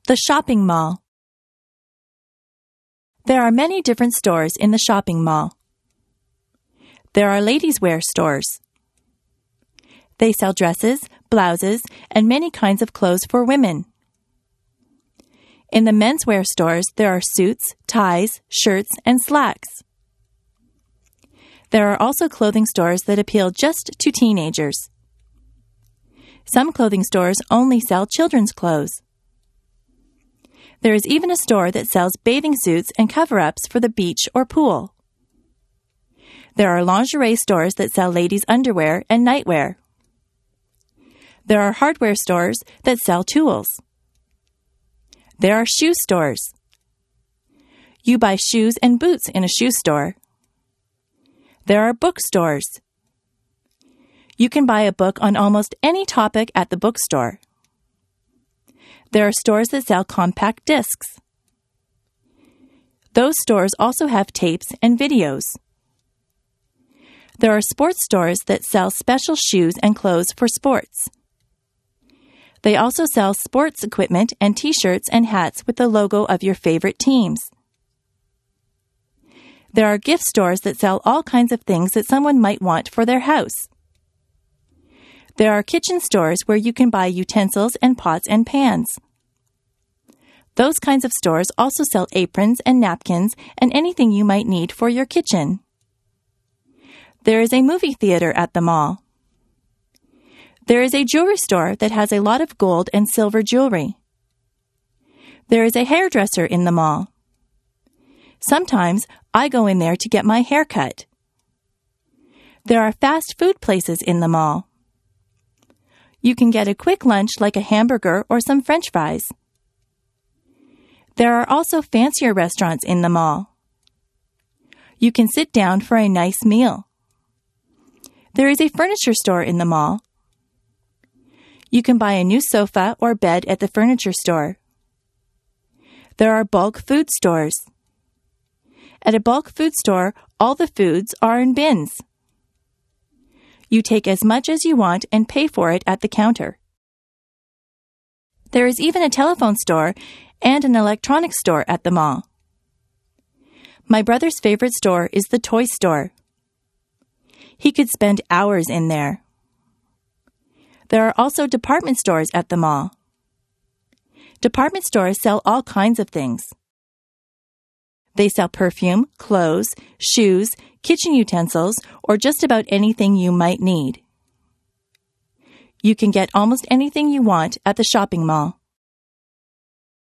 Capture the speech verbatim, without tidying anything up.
The shopping mall. There are many different stores in the shopping mall. There are ladies' wear stores. They sell dresses, blouses, and many kinds of clothes for women. In the menswear stores, there are suits, ties, shirts, and slacks. There are also clothing stores that appeal just to teenagers. Some clothing stores only sell children's clothes. There is even a store that sells bathing suits and cover-ups for the beach or pool. There are lingerie stores that sell ladies' underwear and nightwear. There are hardware stores that sell tools. There are shoe stores. You buy shoes and boots in a shoe store. There are bookstores. You can buy a book on almost any topic at the bookstore. There are stores that sell compact discs. Those stores also have tapes and videos. There are sports stores that sell special shoes and clothes for sports. They also sell sports equipment and t-shirts and hats with the logo of your favorite teams. There are gift stores that sell all kinds of things that someone might want for their house. There are kitchen stores where you can buy utensils and pots and pans. Those kinds of stores also sell aprons and napkins and anything you might need for your kitchen. There is a movie theater at the mall. There is a jewelry store that has a lot of gold and silver jewelry. There is a hairdresser in the mall. Sometimes I go in there to get my hair cut. There are fast food places in the mall. You can get a quick lunch like a hamburger or some French fries. There are also fancier restaurants in the mall. You can sit down for a nice meal. There is a furniture store in the mall. You can buy a new sofa or bed at the furniture store. There are bulk food stores. At a bulk food store, all the foods are in bins. You take as much as you want and pay for it at the counter. There is even a telephone store and an electronics store at the mall. My brother's favorite store is the toy store. He could spend hours in there. There are also department stores at the mall. Department stores sell all kinds of things. They sell perfume, clothes, shoes, kitchen utensils, or just about anything you might need. You can get almost anything you want at the shopping mall.